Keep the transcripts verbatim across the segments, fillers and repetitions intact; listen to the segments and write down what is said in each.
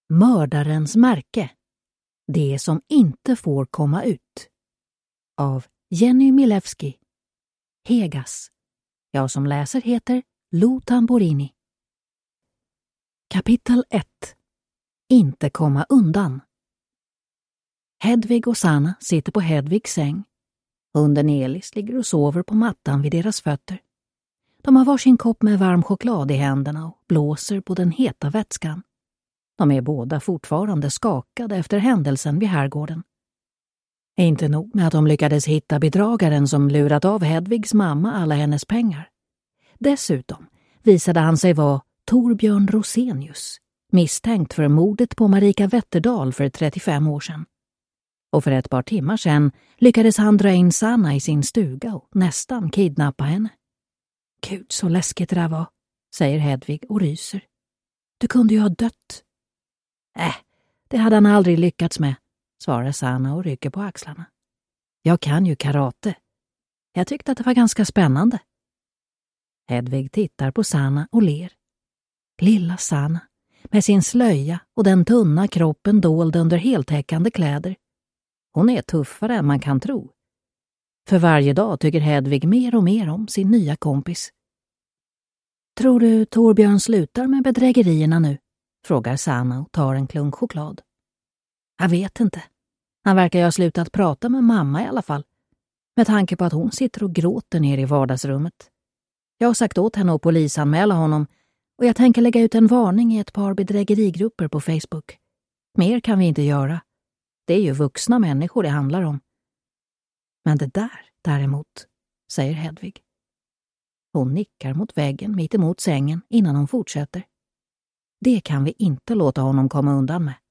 Mördarens märke. Det som inte får komma ut. Av Jenny Milewski. Hegas. Jag som läser heter Lo Tamborini. Kapitel ett. Inte komma undan. Hedvig och Sanna sitter på Hedvigs säng. Hunden Elis ligger och sover på mattan vid deras fötter. De har varsin kopp med varm choklad i händerna och blåser på den heta vätskan. De är båda fortfarande skakade efter händelsen vid herrgården. Inte nog med att de lyckades hitta bedragaren som lurat av Hedvigs mamma alla hennes pengar. Dessutom visade han sig vara Torbjörn Rosenius, misstänkt för mordet på Marika Wetterdal för trettiofem år sedan. Och för ett par timmar sedan lyckades han dra in Sanna i sin stuga och nästan kidnappa henne. Gud, så läskigt det där var, säger Hedvig och ryser. Du kunde ju ha dött. Äh, det hade han aldrig lyckats med, svarar Sanna och rycker på axlarna. Jag kan ju karate. Jag tyckte att det var ganska spännande. Hedvig tittar på Sanna och ler. Lilla Sanna, med sin slöja och den tunna kroppen dold under heltäckande kläder. Hon är tuffare än man kan tro. För varje dag tycker Hedvig mer och mer om sin nya kompis. Tror du Torbjörn slutar med bedrägerierna nu? Frågar Sanna och tar en klunk choklad. Jag vet inte. Han verkar ju ha slutat prata med mamma i alla fall. Med tanke på att hon sitter och gråter ner i vardagsrummet. Jag har sagt åt henne att polisanmäla honom och jag tänker lägga ut en varning i ett par bedrägerigrupper på Facebook. Mer kan vi inte göra. Det är ju vuxna människor det handlar om. Men det där, däremot, säger Hedvig. Hon nickar mot väggen mitt emot sängen innan hon fortsätter. Det kan vi inte låta honom komma undan med.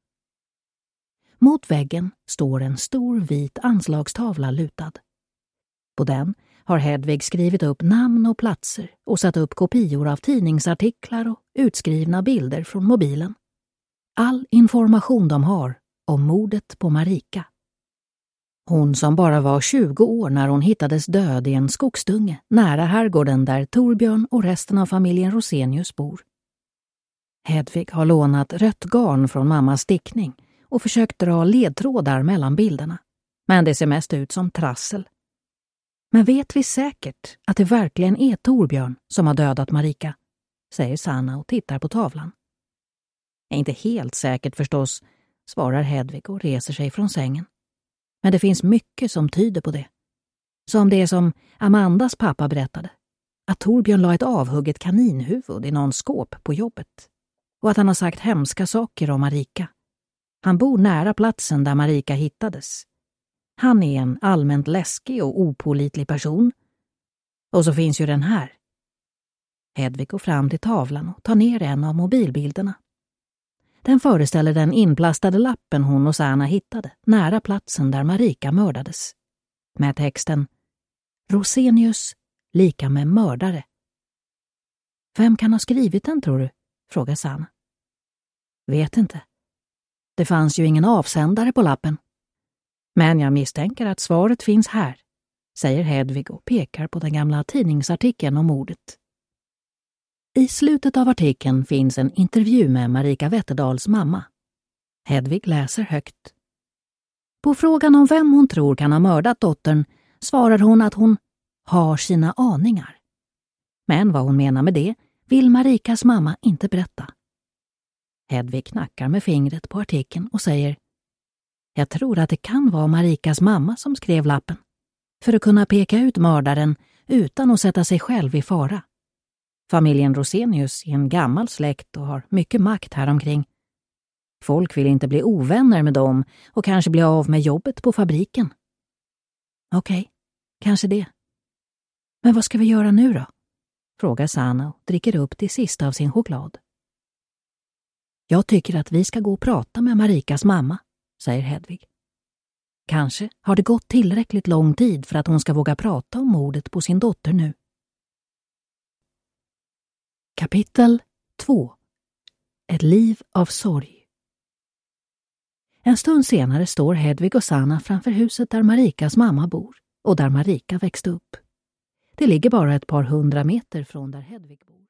Mot väggen står en stor vit anslagstavla lutad. På den har Hedvig skrivit upp namn och platser och satt upp kopior av tidningsartiklar och utskrivna bilder från mobilen. All information de har om mordet på Marika. Hon som bara var tjugo år när hon hittades död i en skogsdunge nära herrgården där Torbjörn och resten av familjen Rosenius bor. Hedvig har lånat rött garn från mammas stickning och försökt dra ledtrådar mellan bilderna. Men det ser mest ut som trassel. Men vet vi säkert att det verkligen är Torbjörn som har dödat Marika? Säger Sanna och tittar på tavlan. Jag är inte helt säkert förstås, svarar Hedvig och reser sig från sängen. Men det finns mycket som tyder på det. Som det som Amandas pappa berättade. Att Torbjörn la ett avhugget kaninhuvud i någon skåp på jobbet. Och att han har sagt hemska saker om Marika. Han bor nära platsen där Marika hittades. Han är en allmänt läskig och opålitlig person. Och så finns ju den här. Hedvig går fram till tavlan och tar ner en av mobilbilderna. Den föreställer den inplastade lappen hon och Sanna hittade nära platsen där Marika mördades. Med texten Rosenius lika med mördare. Vem kan ha skrivit den, tror du? Frågar Sanna. Vet inte. Det fanns ju ingen avsändare på lappen. Men jag misstänker att svaret finns här, säger Hedvig och pekar på den gamla tidningsartikeln om mordet. I slutet av artikeln finns en intervju med Marika Wetterdals mamma. Hedvig läser högt. På frågan om vem hon tror kan ha mördat dottern svarar hon att hon har sina aningar. Men vad hon menar med det vill Marikas mamma inte berätta. Hedvig knackar med fingret på artikeln och säger: Jag tror att det kan vara Marikas mamma som skrev lappen. För att kunna peka ut mördaren utan att sätta sig själv i fara. Familjen Rosenius är en gammal släkt och har mycket makt här omkring. Folk vill inte bli ovänner med dem och kanske bli av med jobbet på fabriken. Okej, okay, kanske det. Men vad ska vi göra nu då? Frågar Sanna och dricker upp det sista av sin choklad. Jag tycker att vi ska gå och prata med Marikas mamma, säger Hedvig. Kanske har det gått tillräckligt lång tid för att hon ska våga prata om mordet på sin dotter nu. Kapitel två. Ett liv av sorg. En stund senare står Hedvig och Sanna framför huset där Marikas mamma bor och där Marika växte upp. Det ligger bara ett par hundra meter från där Hedvig bor.